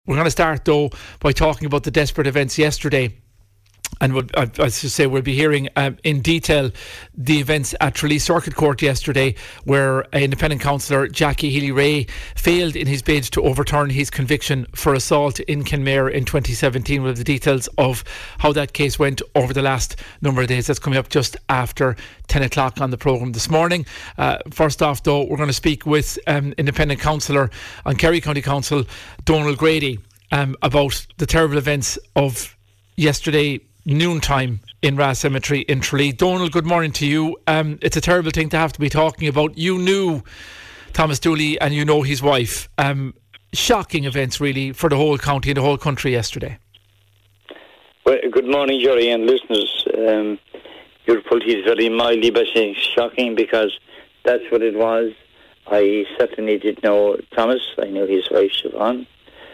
We're going to start, though, by talking about the desperate events yesterday. And as you say, we'll be hearing in detail the events at Tralee Circuit Court yesterday, where independent councillor Jackie Healy-Rae failed in his bid to overturn his conviction for assault in Kenmare in 2017. We'll have the details of how that case went over the last number of days. That's coming up just after 10 o'clock on the programme this morning. First off, though, we're going to speak with independent councillor on Kerry County Council, Donald Grady, about the terrible events of yesterday noontime in Ras Cemetery in Tralee. Donald, good morning to you. It's a terrible thing to have to be talking about. You knew Thomas Dooley and you know his wife. Shocking events, really, for the whole county and the whole country yesterday. Well, good morning, Jerry and listeners. Your fault is very mildly by saying shocking, because that's what it was. I certainly did know Thomas. I knew his wife, Siobhan.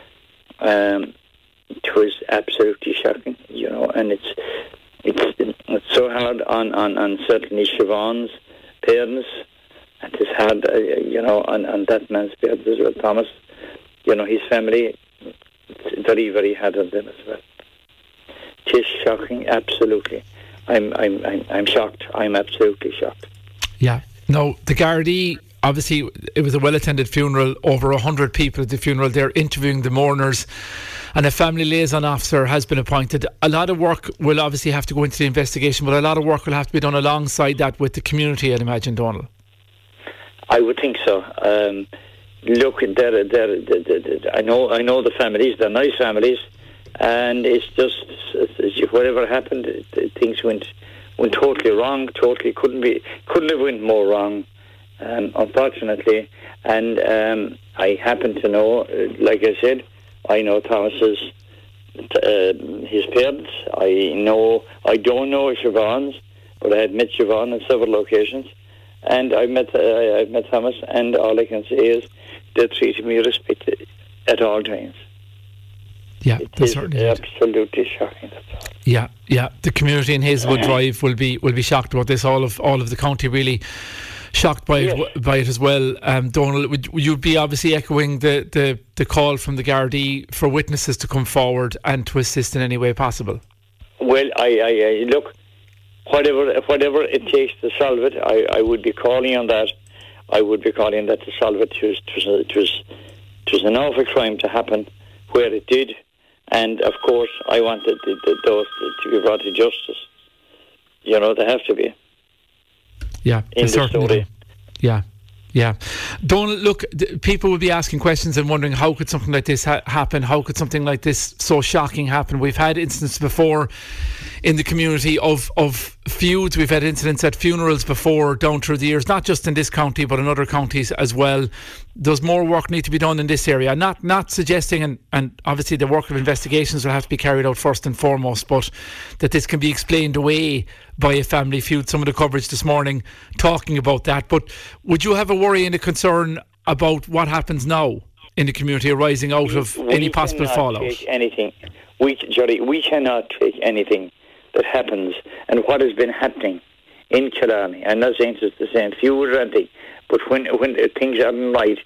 It was absolutely shocking, and it's so hard on certainly Siobhan's parents, and it's hard, on that man's parents as well, Thomas. His family, it's very, very hard on them as well. It is shocking, absolutely. I'm shocked. I'm absolutely shocked. Yeah. No, the Gardaí, obviously, it was a well-attended funeral, over 100 people at the funeral. They're interviewing the mourners, and a family liaison officer has been appointed. A lot of work will obviously have to go into the investigation, but a lot of work will have to be done alongside that with the community, I'd imagine, Donald. I would think so. Look, I know the families. They're nice families, and it's just whatever happened, things went totally wrong. Totally couldn't have went more wrong. Unfortunately, and I happen to know, like I said, I know Thomas's his parents. I don't know Siobhan's, but I had met Siobhan on several occasions, and I've met Thomas, and all I can say is they treated me with respect at all times. Yeah, it's absolutely shocking. That's all. Yeah. The community in Hazelwood Drive will be shocked about this. All of the county really shocked by it as well. Donald, would you be obviously echoing the call from the Gardaí for witnesses to come forward and to assist in any way possible? Well, I look, whatever it takes to solve it, I would be calling on that. I would be calling that to solve it. It was an awful crime to happen where it did, and of course I wanted those to be brought to justice. They have to be. Yeah, in the story. Yeah. Donald, look, people will be asking questions and wondering, how could something like this happen? How could something like this so shocking happen? We've had incidents before in the community of feuds. We've had incidents at funerals before down through the years, not just in this county but in other counties as well. Does more work need to be done in this area? Not suggesting, and obviously the work of investigations will have to be carried out first and foremost, but that this can be explained away by a family feud. Some of the coverage this morning talking about that. But would you have a worry and a concern about what happens now in the community arising out of any possible fallout? We cannot take anything that happens, and what has been happening in Killarney. I'm not saying it's the same feud or anything, but when things aren't right,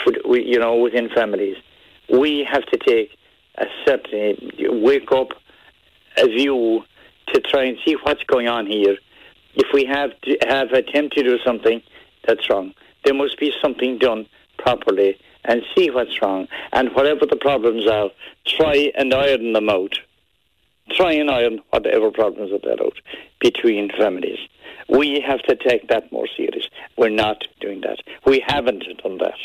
within families, we have to take a certain wake up, a view to try and see what's going on here. If we have attempt to do something that's wrong, there must be something done properly and see what's wrong. And whatever the problems are, try and iron them out. Try and iron whatever problems are there out between families. We have to take that more serious. We're not doing that. We haven't done that.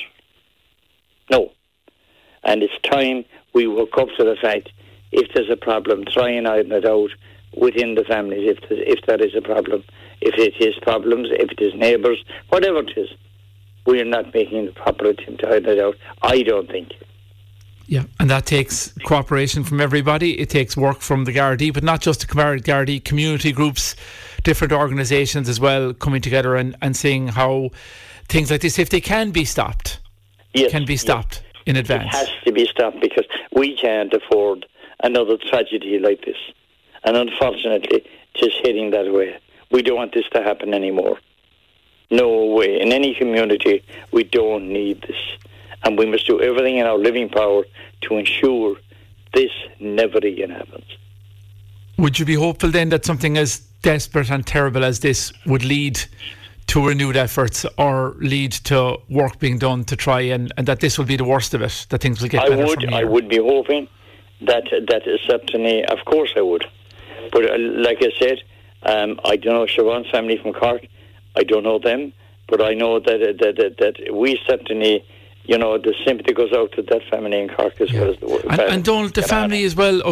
No. And it's time we woke up to the fact, if there's a problem, try and iron it out within the families, if there is a problem. If it is problems, if it is neighbours, whatever it is, we are not making the proper attempt to iron it out, I don't think. Yeah, and that takes cooperation from everybody. It takes work from the Gardaí, but not just the Gardaí, community groups, different organisations as well, coming together and seeing how things like this, if they can be stopped, can be stopped in advance. It has to be stopped, because we can't afford another tragedy like this. And unfortunately, it's heading that way. We don't want this to happen anymore. No way. In any community, we don't need this. And we must do everything in our living power to ensure this never again happens. Would you be hopeful then that something as desperate and terrible as this would lead to renewed efforts or lead to work being done to try and that this will be the worst of it, that things will get better from here? I would be hoping that is certainly, of course I would. But like I said, I don't know Siobhan's family from Cork. I don't know them, but I know that we certainly, the sympathy goes out to that family in Cork as well as the and Donald, the family as well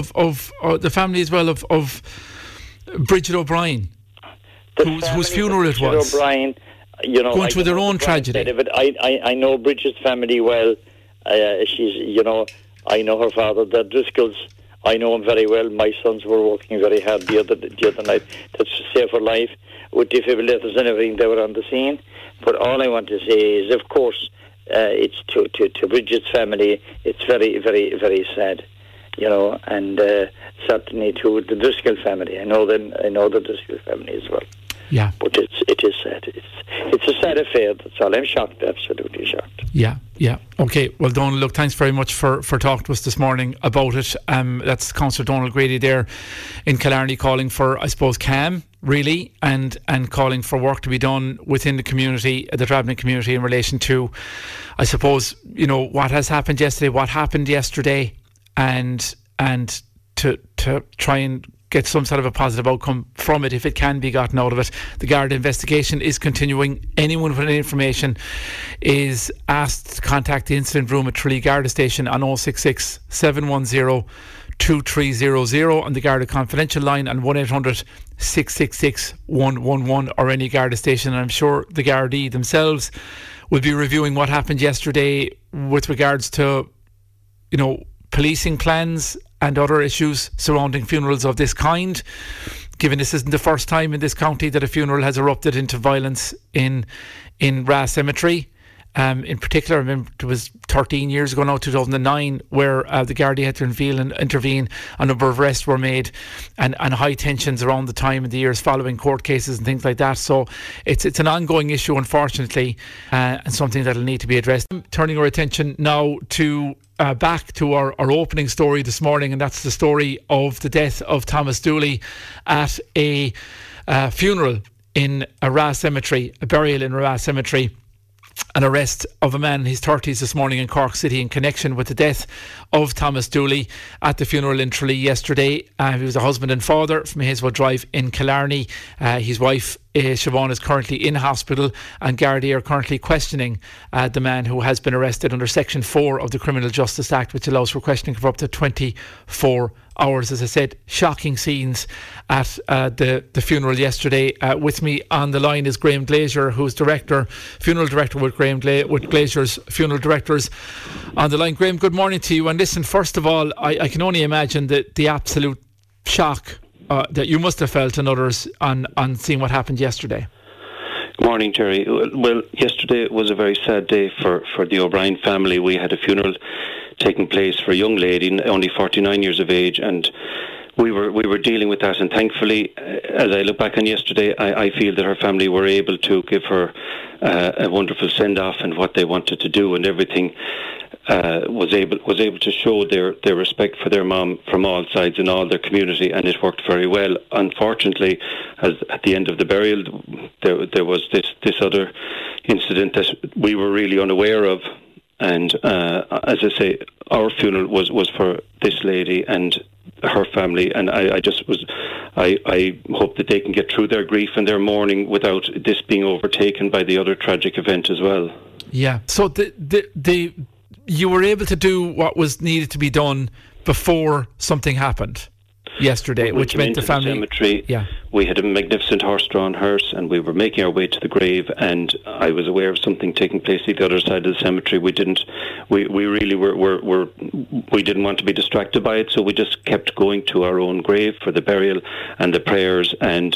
of Bridget O'Brien, whose funeral it was. O'Brien, going through their own tragedy. But I know Bridget's family well. She's, I know her father, the Driscolls. I know him very well. My sons were working very hard the other night to save her life with defibrillators and everything. They were on the scene. But all I want to say is, of course, it's to Bridget's family. It's very, very, very sad, and certainly to the Driscoll family. I know them. I know the Driscoll family as well. Yeah, but it is sad. It's a sad affair. That's all. I'm shocked, absolutely shocked. Yeah. Okay. Well, Donald, look, thanks very much for talking to us this morning about it. That's Councillor Donald Grady there in Killarney calling for, I suppose, calm, really, and calling for work to be done within the community, the Drabney community, in relation to, I suppose, what has happened yesterday, what happened yesterday, and to try and get some sort of a positive outcome from it if it can be gotten out of it. The Garda investigation is continuing. Anyone with any information is asked to contact the incident room at Tralee Garda Station on 066 710 2300 on the Garda confidential line, and 1800 666 111 or any Garda station. And I'm sure the Gardaí themselves will be reviewing what happened yesterday with regards to policing plans and other issues surrounding funerals of this kind, given this isn't the first time in this county that a funeral has erupted into violence in Ross Cemetery. In particular, I remember it was 13 years ago now, 2009, where the Gardaí had to intervene. A number of arrests were made, and high tensions around the time in the years following court cases and things like that. So it's an ongoing issue, unfortunately, and something that will need to be addressed. Turning our attention now to back to our opening story this morning, and that's the story of the death of Thomas Dooley at a funeral in a Ross Cemetery, a burial in a Ross Cemetery. An arrest of a man in his 30s this morning in Cork City in connection with the death of Thomas Dooley at the funeral in Tralee yesterday. He was a husband and father from Hazelwood Drive in Killarney. His wife Siobhan is currently in hospital, and Gardaí are currently questioning the man who has been arrested under Section 4 of the Criminal Justice Act, which allows for questioning for up to 24 hours. As I said, shocking scenes at the funeral yesterday. With me on the line is Graham Glazier, who's funeral director with with Glazier's Funeral Directors. On the line, Graham, good morning to you. And listen, first of all, I can only imagine the absolute shock that you must have felt and others on seeing what happened yesterday. Good morning, Jerry. Well, yesterday was a very sad day for the O'Brien family. We had a funeral taking place for a young lady, only 49 years of age, and we were dealing with that. And thankfully, as I look back on yesterday, I feel that her family were able to give her a wonderful send-off and what they wanted to do, and everything was able to show their respect for their mum from all sides and all their community, and it worked very well. Unfortunately, as at the end of the burial, there was this other incident that we were really unaware of. And as I say, our funeral was for this lady and her family, and I hope that they can get through their grief and their mourning without this being overtaken by the other tragic event as well. Yeah. So you were able to do what was needed to be done before something happened yesterday, which meant the family. Cemetery, we had a magnificent horse-drawn hearse, and we were making our way to the grave. And I was aware of something taking place at the other side of the cemetery. We didn't want to be distracted by it, so we just kept going to our own grave for the burial and the prayers. And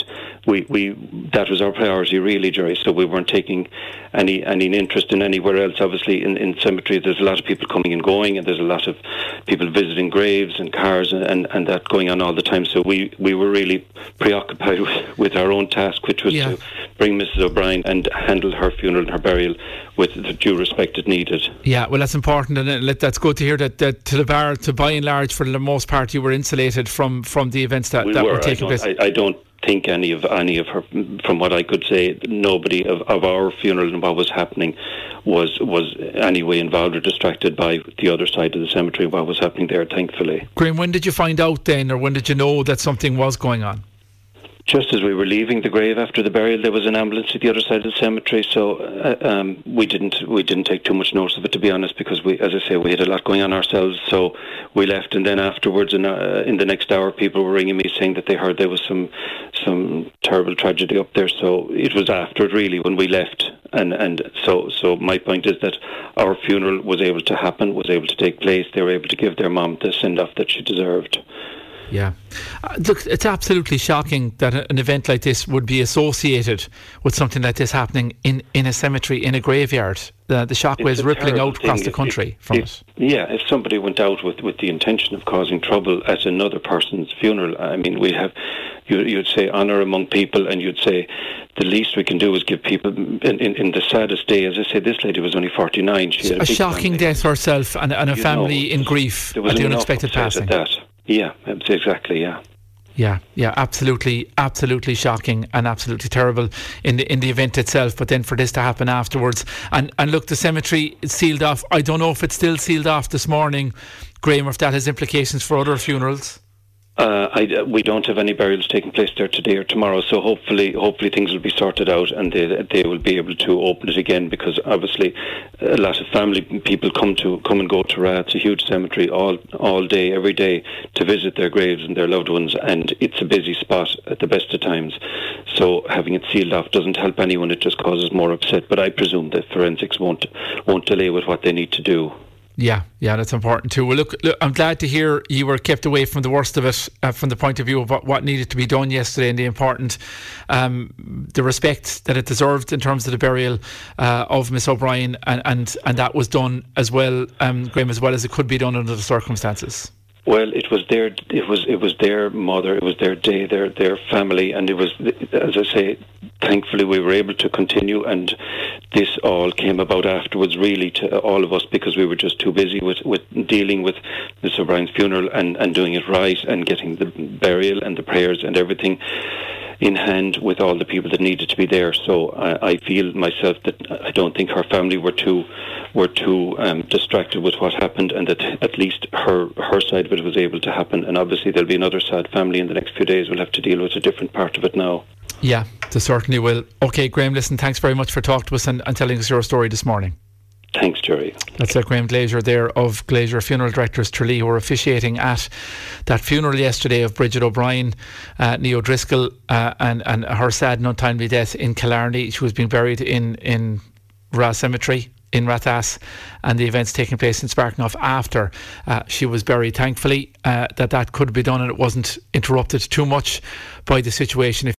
that was our priority, really, Jerry. So we weren't taking any interest in anywhere else. Obviously, in cemetery, there's a lot of people coming and going, and there's a lot of people visiting graves and cars and that going on all the time. So we were really preoccupied with our own task, which was to bring Mrs. O'Brien and handle her funeral and her burial with the due respect it needed. Yeah, well, that's important, and that's good to hear that to by and large, for the most part, you were insulated from the events that were taking place. I don't think any of her, from what I could say, nobody of our funeral and what was happening was anyway involved or distracted by the other side of the cemetery, what was happening there, thankfully. Graham, when did you find out then, or when did you know that something was going on? Just as we were leaving the grave after the burial, there was an ambulance at the other side of the cemetery. So we didn't take too much notice of it, to be honest, because we had a lot going on ourselves. So we left, and then afterwards, in the next hour, people were ringing me saying that they heard there was some terrible tragedy up there. So it was after, really, when we left, and so my point is that our funeral was able to happen, was able to take place. They were able to give their mum the send off that she deserved. Yeah. Look, it's absolutely shocking that an event like this would be associated with something like this happening in a cemetery, in a graveyard. The shockwaves rippling out across the country from it. Yeah, if somebody went out with the intention of causing trouble at another person's funeral, I mean, you'd say honour among people, and you'd say the least we can do is give people, in the saddest day, as I say, this lady was only 49. She had a shocking death herself, and a family in grief at the unexpected passing. Yeah, exactly, yeah. Yeah, absolutely shocking and absolutely terrible in the event itself, but then for this to happen afterwards. And look, the cemetery is sealed off. I don't know if it's still sealed off this morning, Graham, or if that has implications for other funerals. We don't have any burials taking place there today or tomorrow, so hopefully things will be sorted out, and they will be able to open it again, because obviously a lot of family people come and go to Rath. It's a huge cemetery all day, every day, to visit their graves and their loved ones, and it's a busy spot at the best of times. So having it sealed off doesn't help anyone; it just causes more upset. But I presume that forensics won't delay with what they need to do. Yeah, that's important too. Well, look, I'm glad to hear you were kept away from the worst of it, from the point of view of what needed to be done yesterday, and the important, the respect that it deserved in terms of the burial of Miss O'Brien, and that was done as well, Graham, as well as it could be done under the circumstances. Well, it was their mother, it was their day, their family, and it was, as I say, thankfully we were able to continue, and this all came about afterwards, really, to all of us, because we were just too busy with dealing with Miss O'Brien's funeral and doing it right, and getting the burial and the prayers and everything in hand with all the people that needed to be there. So I feel myself that I don't think her family were too distracted with what happened, and that at least her side of it was able to happen. And obviously there'll be another sad family in the next few days. We'll have to deal with a different part of it now. Yeah, they certainly will. Okay, Graham, listen, thanks very much for talking to us and telling us your story this morning. Thanks, Jerry. That's Graham Glazier there of Glazier Funeral Directors Tralee, who were officiating at that funeral yesterday of Bridget O'Brien, Neo Driscoll, and her sad and untimely death in Killarney. She was being buried in Rath Cemetery in Rathas, and the events taking place in Sparknoff after she was buried. Thankfully, that could be done, and it wasn't interrupted too much by the situation.